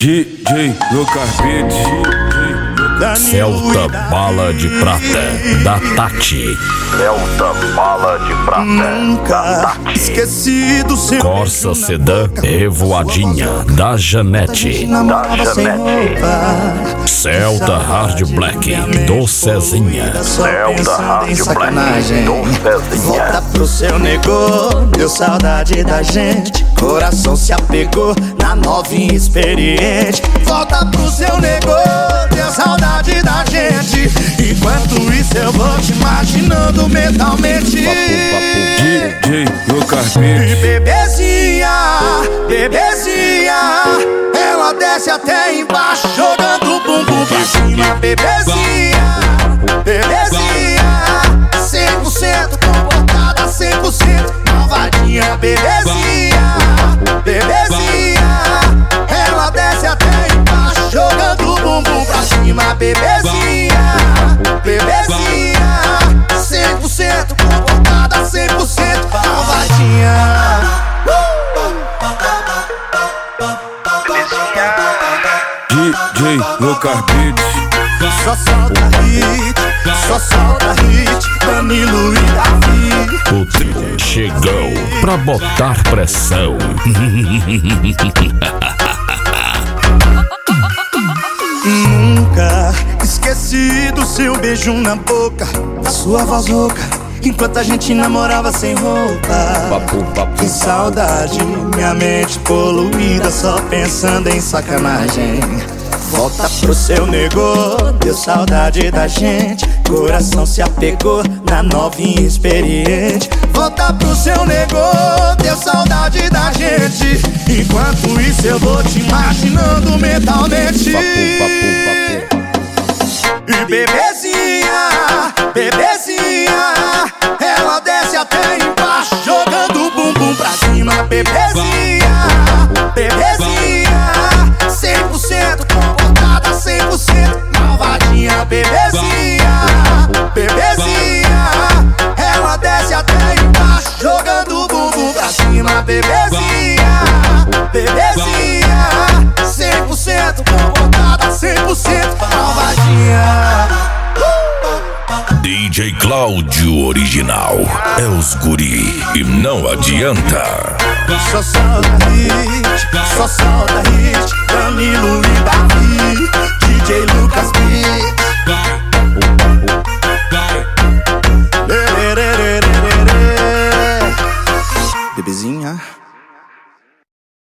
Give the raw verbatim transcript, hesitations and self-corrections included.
D J Lucas Beats, Celta Bala de Prata, da Tati. Celta Bala de Prata, nunca esqueci do seu Corsa Sedã Revoadinha, da Janete. da Janete. Celta Hard Black, do Cezinha. Celta Hard Black, do Cezinha. Volta pro seu negô, deu saudade da gente. Coração se apegou na novinha experiente. Volta pro seu negô, deu saudade da gente. Enquanto isso eu vou te imaginando mentalmente. D J Lucas E Beats, bebezinha, bebezinha, ela desce até embaixo, jogando o bumbum pra cima. Bebezinha, bebezinha, cem por cento comportada, cem por cento malvadinha. Bebezinha, bebezinha, ela desce até embaixo, jogando o bumbum pra cima. Bebezinha, bebezinha, cem por cento comportada, cem por cento malvadinha. D J Lucas Beats, Só solta hit, só solta hit, Danilo e Davi. O trio chegou pra botar pressão. Nunca esqueci do seu beijo na boca, da sua voz rouca, enquanto a gente namorava sem roupa. papo, papo, Que saudade, minha mente poluída, só pensando em sacanagem. Volta pro seu negô, deu saudade da gente. Coração se apegou na novinha experiente. Volta pro seu negô, deu saudade da gente. Enquanto isso eu vou te imaginando mentalmente. papo, papo, E bebezinha, bebezinha, ela desce até embaixo, jogando o bumbum pra cima. Bebezinha, bebezinha, cem por cento comportada, cem por cento malvadinha. Bebezinha, bebezinha, ela desce até embaixo, jogando o bumbum pra cima. Bebezinha, bebezinha, cem por cento comportada, cem por cento malvadinha. D J Cláudio Original. É os guri e não adianta. Só solta hit,